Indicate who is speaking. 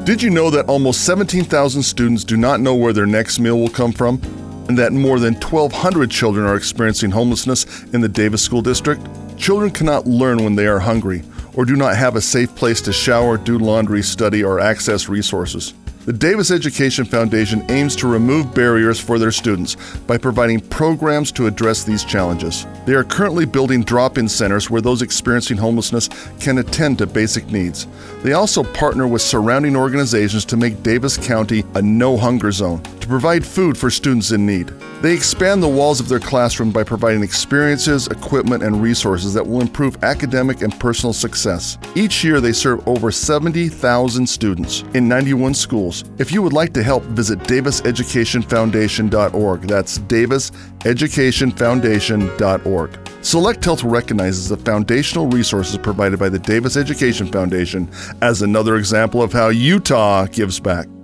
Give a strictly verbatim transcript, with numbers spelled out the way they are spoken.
Speaker 1: Did you know that almost seventeen thousand students do not know where their next meal will come from? And that more than twelve hundred children are experiencing homelessness in the Davis School District? Children cannot learn when they are hungry or do not have a safe place to shower, do laundry, study, or access resources. The Davis Education Foundation aims to remove barriers for their students by providing programs to address these challenges. They are currently building drop-in centers where those experiencing homelessness can attend to basic needs. They also partner with surrounding organizations to make Davis County a no-hunger zone, to provide food for students in need. They expand the walls of their classroom by providing experiences, equipment, and resources that will improve academic and personal success. Each year, they serve over seventy thousand students in ninety-one schools. If you would like to help, visit davis education foundation dot org. That's davis education foundation dot org. Select Health recognizes the foundational resources provided by the Davis Education Foundation as another example of how Utah gives back.